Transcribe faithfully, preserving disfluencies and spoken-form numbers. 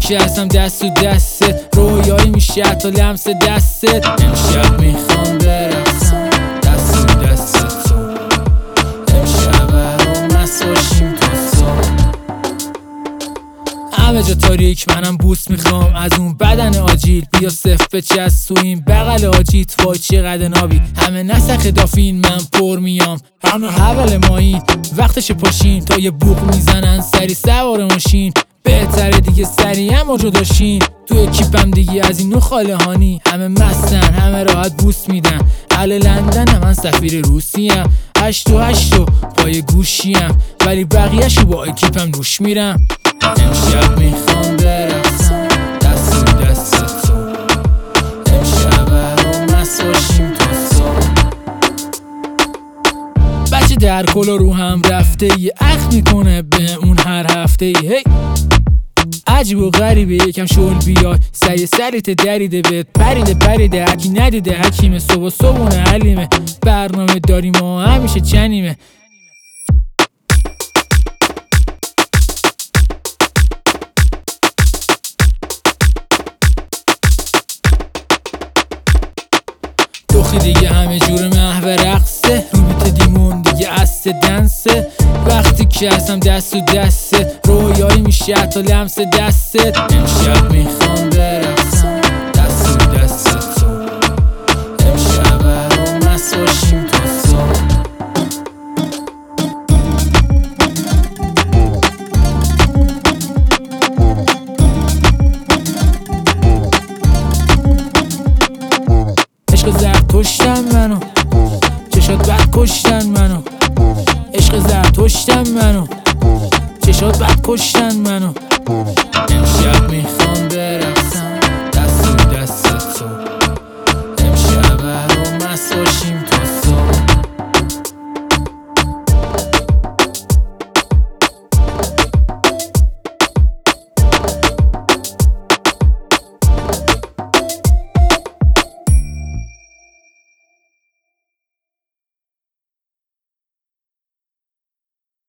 که هستم دست تو دستت، رویایی میشه حتی لمس دستت. امشب میخوام برقصم دست تو دست تو، امشب برام مست باشیم تا صبح. همه جا تاریک منم بوس میخوام از اون بدن آجیل، بیا صف بچست تو این بغل آجیت، وای چقدر نابی. همه نسخ دافین من پر میام، همه حول مایین وقتش پاشین تا یه بوق میزنن سری سوار ماشین. بهتره دیگه سریع هم جداشین، تو اکیپم دیگه از این نو خاله هانی. همه مستن همه راحت بوس میدن، اهل لندن من سفیر روسیم. هشت و هشت و پای گوشیم ولی بقیهشو با اکیپم روش میرم. امشب میخوام برقصم دست تو دست تو، امشب برام مست باشیم تا صبح. بچه در کلا رو هم رفته یه اخ میکنه به اون هر هفته ای. هی عجیب و غریبه یکم شل بیای سری سریت دریده بهت پریده پریده هکی ندیده حکیمه. صبح صبحونه حلیمه برنامه داریم و همیشه چنیمه. دخی دیگه همه جور محو رقصه، رو بیت دیمون دیگه است دنسه. وقتی که هستم دست تو دستت، رویایی میشه حتی لمس دستت. امشب میخوام برقصم دست تو دست تو، امشب برام مست باشیم تا صبح. عشق زرد کشتن منو، چشات بد کشتن منو. عشق زرد کشتن منو، چشات بد کشتن منو. امشب میخوام برقصم دست تو دست تو، امشب برام مست باشیم.